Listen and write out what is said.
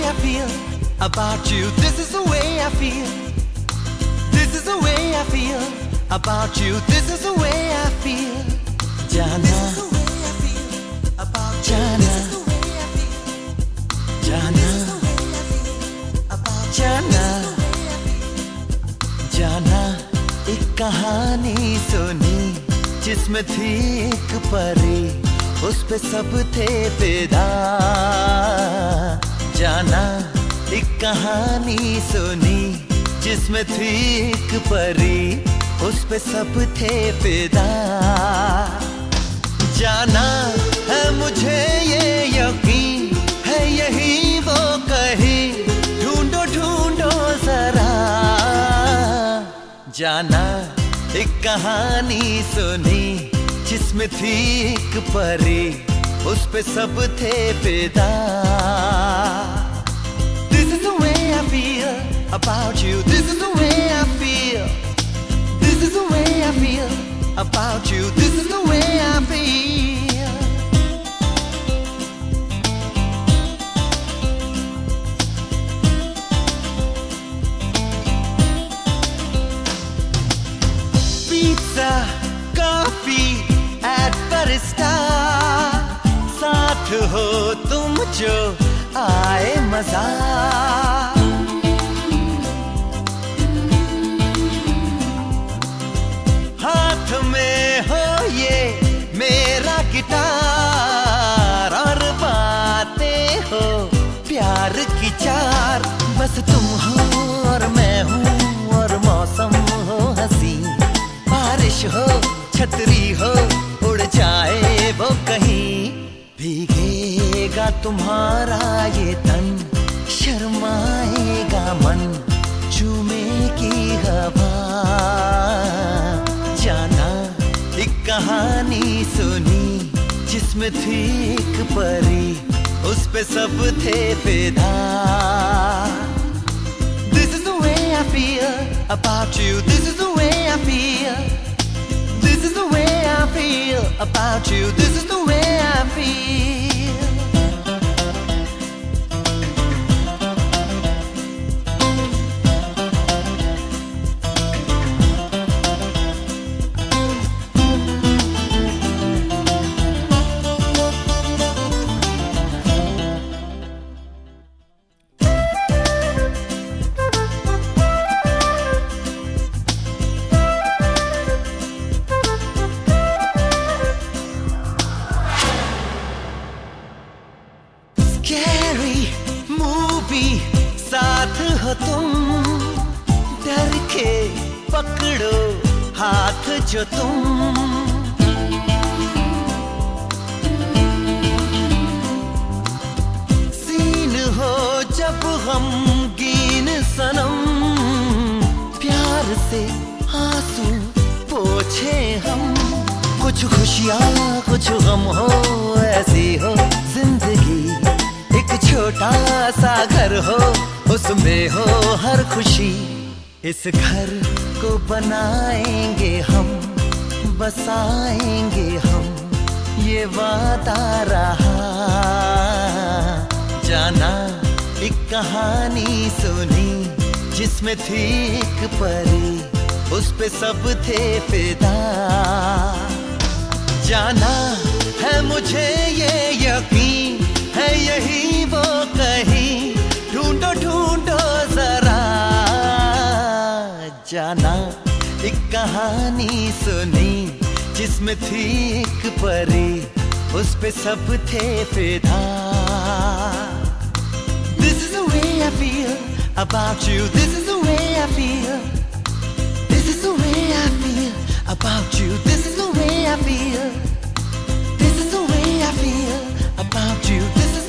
I feel about you. This is the way I feel. This is the way I feel about you. This is the way I feel. Jana, Jana, Jana, Jana, Jana. एक कहानी सुनी जिसमें थी एक परी, उस पे सब थे फिदा. जाना एक कहानी सुनी जिसमें थी एक परी, उस पे सब थे फिदा. जाना है मुझे ये यकीन है, यही वो कहीं ढूंढो ढूंढो जरा. जाना एक कहानी सुनी जिसमें थी एक परी, उस पे सब थे फिदा. This is the way I feel about you. This is the way I feel. This is the way I feel about you. This is the way I feel. Pizza, coffee at barista. साथ हो तुम जो आए मजा. हाथ में हो ये मेरा गिटार, और बातें हो प्यार की चार. बस तुम हो और मैं हूँ और मौसम हो हंसी. बारिश हो छतरी हो उड़ जाए वो कहीं. भीगेगा तुम्हारा ये तन, शर्माएगा मन, चूमेगी हवा. जाना एक कहानी सुनी जिसमें थी एक परी, उस पे सब थे फिदा. This is the way I feel about you. This is the way I feel. This is the way I feel about you. This is the way I feel. Scary movie साथ हो तुम, डर के पकड़ो हाथ जो तुम. सीन हो जब गमगीन सनम, प्यार से आंसू पोछे हम. कुछ खुशियाँ कुछ गम हो, ऐसी हो जिंदगी. एक छोटा सा घर हो, उसमें हो हर खुशी. इस घर को बनाएंगे हम, बसाएंगे हम, ये वादा रहा. जाना एक कहानी सुनी जिसमें थी एक परी, उस पे सब थे फिदा. जाना है मुझे ये यकीन है, यही वो कहीं ढूंढो ढूंढो जरा. जाना एक कहानी सुनी जिसमें थी एक परी, उस पे सब थे फिदा. This is the way I feel about you. This is the way I feel. This is the way I feel about you. This is the way I feel. This is the way I feel about you. This is